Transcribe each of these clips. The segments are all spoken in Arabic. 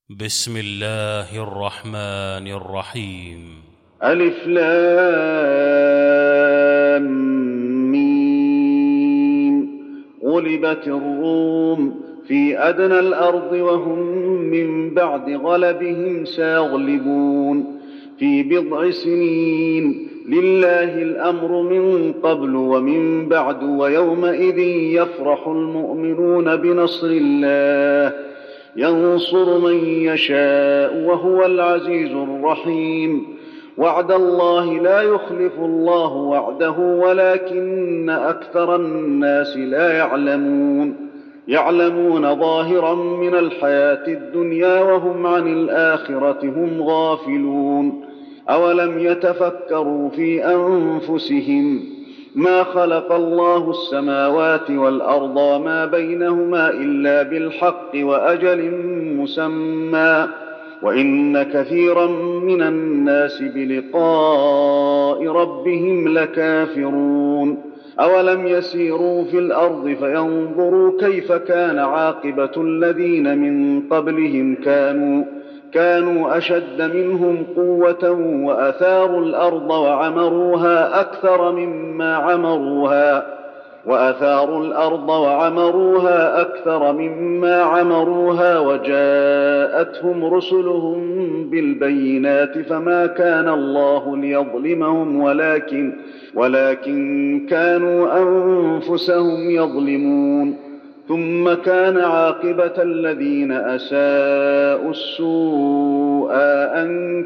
بسم الله الرحمن الرحيم. ألف لام ميم. غلبت الروم في أدنى الأرض وهم من بعد غلبهم سيغلبون في بضع سنين. لله الأمر من قبل ومن بعد ويومئذ يفرح المؤمنون بنصر الله ينصر من يشاء وهو العزيز الرحيم. وعد الله لا يخلف الله وعده ولكن أكثر الناس لا يعلمون ظاهرا من الحياة الدنيا وهم عن الآخرة هم غافلون. أولم يتفكروا في أنفسهم ما خلق الله السماوات والأرض وما بينهما إلا بالحق وأجل مسمى وإن كثيرا من الناس بلقاء ربهم لكافرون. أولم يسيروا في الأرض فينظروا كيف كان عاقبة الذين من قبلهم كانوا أشد منهم قوة وأثاروا الأرض وعمروها أكثر مما عمروها وجاءتهم رسلهم بالبينات فما كان الله ليظلمهم ولكن كانوا أنفسهم يظلمون. ثم كان عاقبة الذين أساءوا السوء أن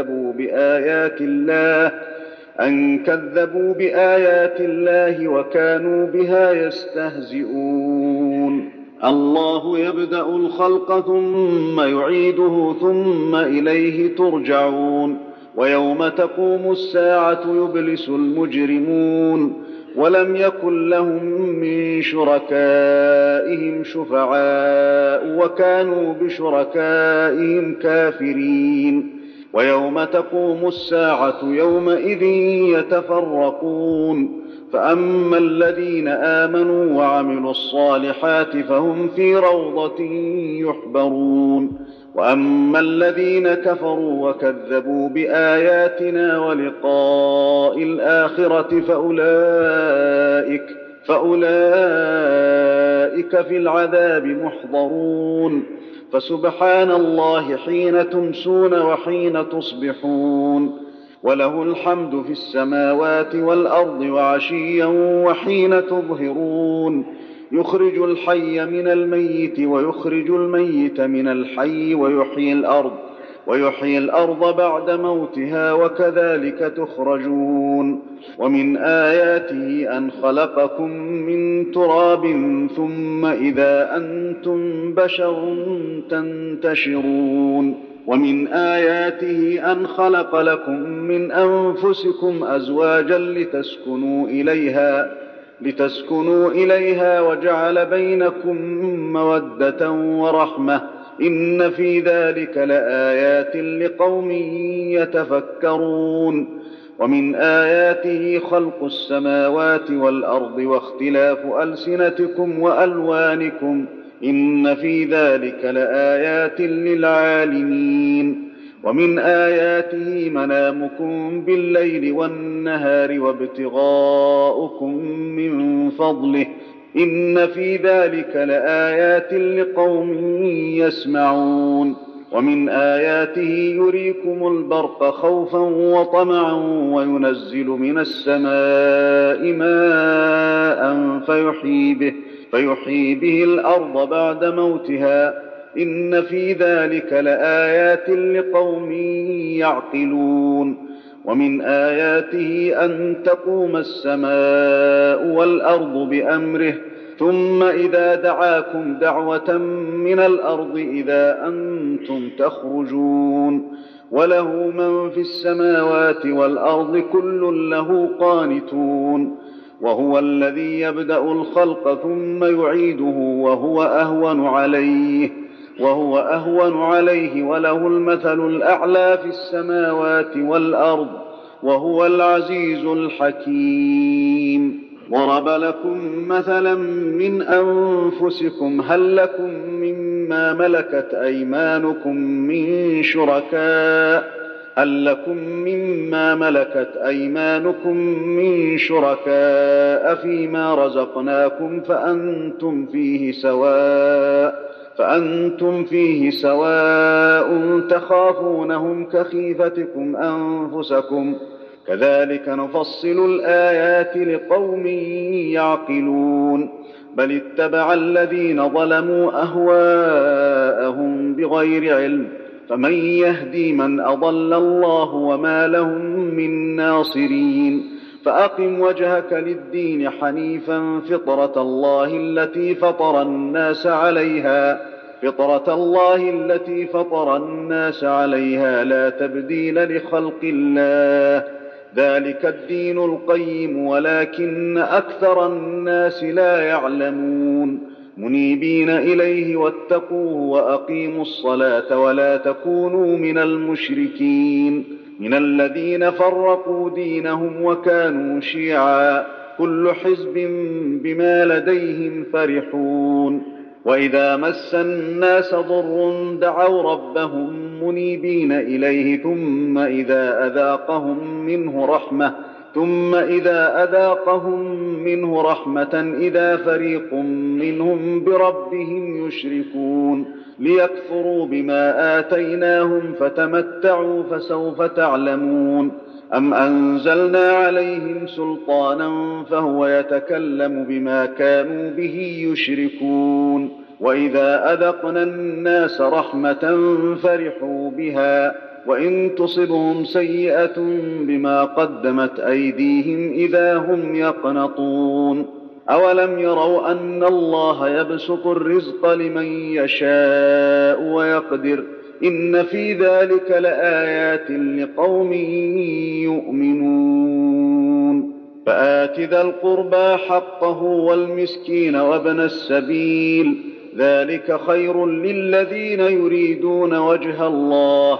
كذبوا بآيات الله وكانوا بها يستهزئون. الله يبدأ الخلق ثم يعيده ثم إليه ترجعون. ويوم تقوم الساعة يبلس المجرمون ولم يكن لهم من شركائهم شفعاء وكانوا بشركائهم كافرين. ويوم تقوم الساعة يومئذ يتفرقون فأما الذين آمنوا وعملوا الصالحات فهم في روضة يحبرون وأما الذين كفروا وكذبوا بآياتنا ولقاء الآخرة فأولئك في العذاب محضرون. فسبحان الله حين تمسون وحين تصبحون وله الحمد في السماوات والأرض وعشيا وحين تظهرون. يخرج الحي من الميت ويخرج الميت من الحي ويحيي الأرض بعد موتها وكذلك تخرجون. ومن آياته أن خلقكم من تراب ثم إذا أنتم بشر تنتشرون. ومن آياته أن خلق لكم من أنفسكم أزواجا لتسكنوا إليها وجعل بينكم مودة ورحمة إن في ذلك لآيات لقوم يتفكرون. ومن آياته خلق السماوات والأرض واختلاف ألسنتكم وألوانكم إن في ذلك لآيات للعالمين. ومن آياته منامكم بالليل والنهار وابتغاؤكم من فضله إن في ذلك لآيات لقوم يسمعون. ومن آياته يريكم البرق خوفا وطمعا وينزل من السماء ماء فيحيي به الأرض بعد موتها إن في ذلك لآيات لقوم يعقلون. ومن آياته أن تقوم السماء والأرض بأمره ثم إذا دعاكم دعوة من الأرض إذا أنتم تخرجون. وله من في السماوات والأرض كل له قانتون. وهو الذي يبدأ الخلق ثم يعيده وهو أهون عليه وله المثل الأعلى في السماوات والأرض وهو العزيز الحكيم. ضرب لكم مثلا من أنفسكم هل لكم مما ملكت أيمانكم من شركاء فيما رزقناكم فأنتم فيه سواء تخافونهم كخيفتكم أنفسكم كذلك نفصل الآيات لقوم يعقلون بل اتبع الذين ظلموا أهواءهم بغير علم فمن يهدي من أضل الله وما لهم من ناصرين فأقم وجهك للدين حنيفا فطرة الله التي فطر الناس عليها لا تبديل لخلق الله ذلك الدين القيم ولكن أكثر الناس لا يعلمون منيبين إليه واتقوه وأقيموا الصلاة ولا تكونوا من المشركين من الذين فرقوا دينهم وكانوا شيعا كل حزب بما لديهم فرحون وإذا مس الناس ضر دعوا ربهم منيبين إليه ثم إذا أذاقهم منه رحمة إذا فريق منهم بربهم يشركون ليكفروا بما آتيناهم فتمتعوا فسوف تعلمون أم أنزلنا عليهم سلطانا فهو يتكلم بما كانوا به يشركون وإذا أذقنا الناس رحمة فرحوا بها وإن تصبهم سيئة بما قدمت أيديهم إذا هم يقنطون أولم يروا أن الله يبسط الرزق لمن يشاء ويقدر إن في ذلك لآيات لقوم يؤمنون فآت ذا القربى حقه والمسكين وابن السبيل ذلك خير للذين يريدون وجه الله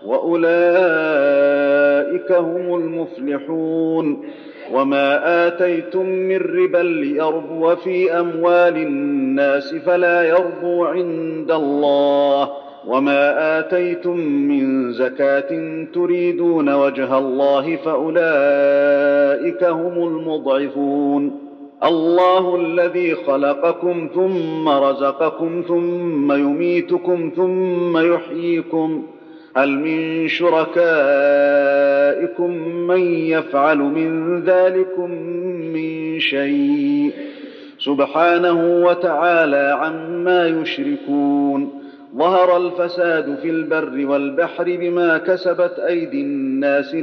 وأولئك هم المفلحون وما آتيتم من ربا ليربو في أموال الناس فلا يربو عند الله وما آتيتم من زكاة تريدون وجه الله فأولئك هم المضعفون الله الذي خلقكم ثم رزقكم ثم يميتكم ثم يحييكم هل من شركائكم من يفعل من ذلكم من شيء سبحانه وتعالى عما يشركون ظهر الفساد في البر والبحر بما كسبت أيدي الناس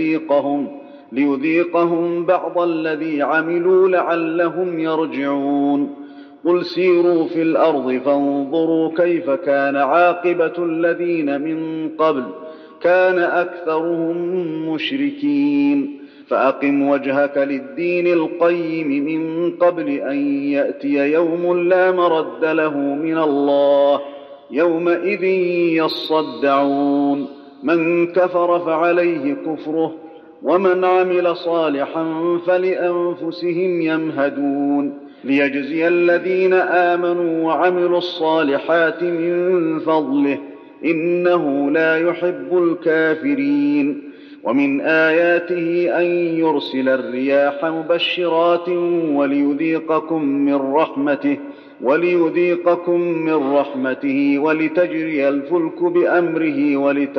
ليذيقهم بعض الذي عملوا لعلهم يرجعون قل سيروا في الأرض فانظروا كيف كان عاقبة الذين من قبل كان أكثرهم مشركين فأقم وجهك للدين القيم من قبل أن يأتي يوم لا مرد له من الله يومئذ يصدعون من كفر فعليه كفره ومن عمل صالحا فلأنفسهم يمهدون ليجزي الذين آمنوا وعملوا الصالحات من فضله إنه لا يحب الكافرين ومن آياته أن يرسل الرياح مبشرات وليذيقكم من رحمته ولتجري الفلك بأمره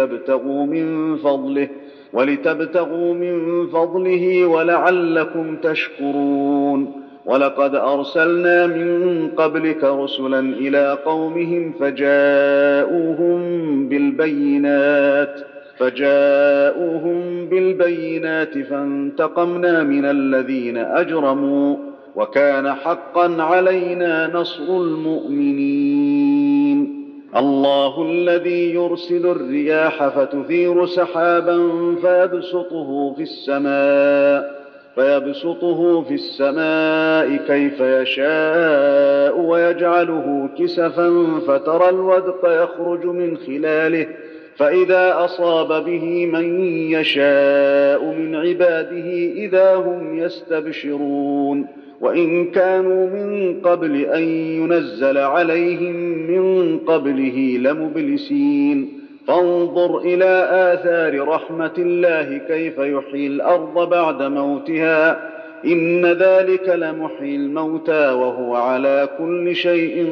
ولتبتغوا من فضله ولعلكم تشكرون ولقد أرسلنا من قبلك رسلا إلى قومهم فجاءوهم بالبينات فانتقمنا من الذين أجرموا وكان حقا علينا نصر المؤمنين الله الذي يرسل الرياح فتثير سحابا فيبسطه في السماء كيف يشاء ويجعله كسفا فترى الودق يخرج من خلاله فإذا أصاب به من يشاء من عباده إذا هم يستبشرون وإن كانوا من قبل أن ينزل عليهم من قبله لمبلسين فانظر إلى آثار رحمة الله كيف يحيي الأرض بعد موتها إن ذلك لمحيي الموتى وهو على كل شيء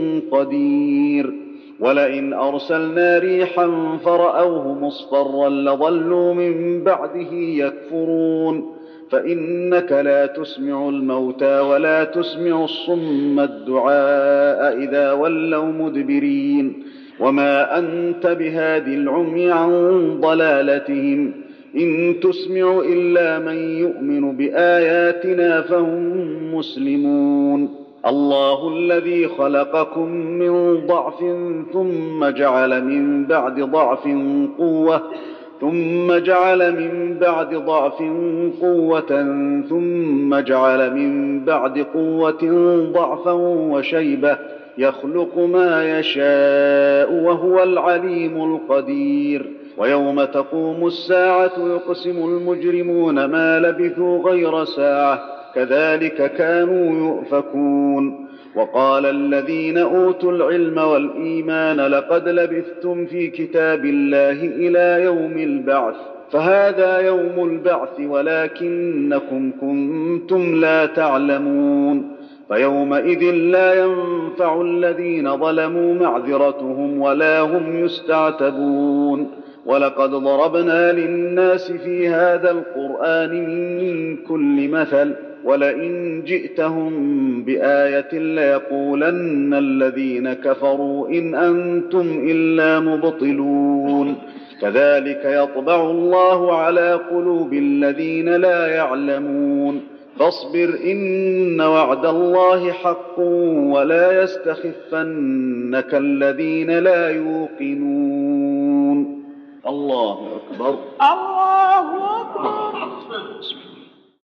قدير ولئن أرسلنا ريحا فرأوه مصفرا لظلوا من بعده يكفرون فإنك لا تسمع الموتى ولا تسمع الصم الدعاء إذا ولوا مدبرين وما أنت بهاد العمي عن ضلالتهم إن تسمع إلا من يؤمن بآياتنا فهم مسلمون الله الذي خلقكم من ضعف ثم جعل من بعد ضعف قوة ثم جعل من بعد ضعف قوة ثم جعل من بعد قوة ضعفا وشيبة يخلق ما يشاء وهو العليم القدير ويوم تقوم الساعة يقسم المجرمون ما لبثوا غير ساعة كذلك كانوا يؤفكون وقال الذين أوتوا العلم والإيمان لقد لبثتم في كتاب الله إلى يوم البعث فهذا يوم البعث ولكنكم كنتم لا تعلمون فيومئذ لا ينفع الذين ظلموا معذرتهم ولا هم يستعتبون ولقد ضربنا للناس في هذا القرآن من كل مثل ولئن جئتهم بآية ليقولن الذين كفروا إن أنتم إلا مبطلون كذلك يطبع الله على قلوب الذين لا يعلمون فاصبر إن وعد الله حق ولا يستخفنك الذين لا يوقنون الله أكبر الله أكبر